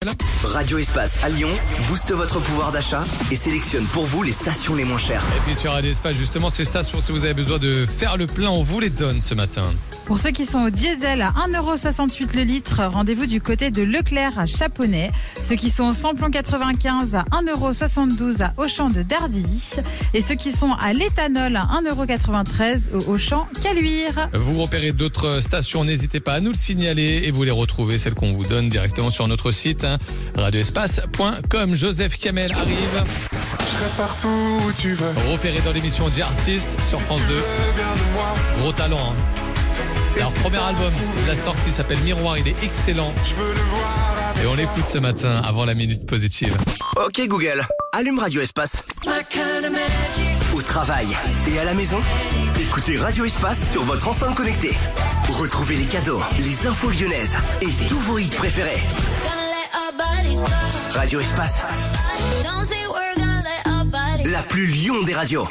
Radio Espace à Lyon booste votre pouvoir d'achat et sélectionne pour vous les stations les moins chères. Et puis sur Radio Espace, justement, ces stations, si vous avez besoin de faire le plein, on vous les donne ce matin. Pour ceux qui sont au diesel à 1,68€ le litre, rendez-vous du côté de Leclerc à Chaponnet. Ceux qui sont au samplon 95 à 1,72€ à Auchan de Dardilly. Et ceux qui sont à l'éthanol à 1,93€ au Auchan Caluire. Vous repérez d'autres stations, n'hésitez pas à nous le signaler et vous les retrouvez, celles qu'on vous donne directement sur notre site radioespace.com. Joseph Kamel arrive. Je serai partout où tu veux. Repéré dans l'émission The Artist sur France 2. Gros talent, hein. Leur premier album de la sortie s'appelle Miroir, il est excellent. Et on l'écoute ce matin avant la minute positive. Ok Google, allume Radio Espace. Au travail et à la maison, écoutez Radio Espace sur votre enceinte connectée. Retrouvez les cadeaux, les infos lyonnaises et tous vos hits préférés. Radio Espace, la plus Lyon des radios.